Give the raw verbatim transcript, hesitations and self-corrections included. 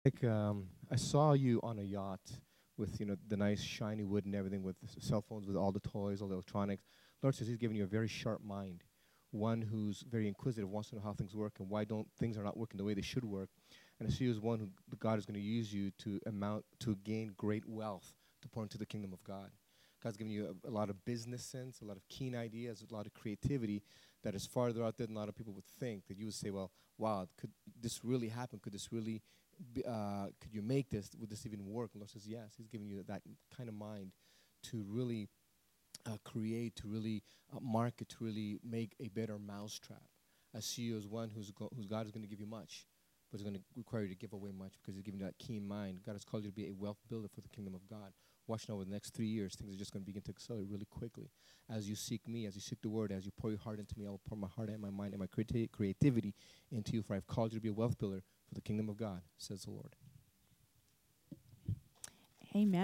Like um, I saw you on a yacht with you know the nice shiny wood and everything, with s- cell phones, with all the toys, all the electronics. Lord says He's giving you a very sharp mind, one who's very inquisitive, wants to know how things work and why don't things are not working the way they should work. And I see you as one who the God is going to use you to amount to gain great wealth to pour into the kingdom of God. God's giving you a, a lot of business sense, a lot of keen ideas, a lot of creativity that is farther out there than a lot of people would think. That you would say, well, wow, could this really happen? Could this really b- uh, could you make this? Would this even work? And Lord says, yes. He's giving you that kind of mind to really uh, create, to really uh, market, to really make a better mousetrap. I see you as one who's go- whose God is going to give you much, but is going to require you to give away much because He's giving you that keen mind. God has called you to be a wealth builder for the kingdom of God. Watch now over the next three years, things are just going to begin to accelerate really quickly. As you seek me, as you seek the word, as you pour your heart into me, I will pour my heart and my mind and my creati- creativity into you, for I've called you to be a wealth builder for the kingdom of God, says the Lord. Amen.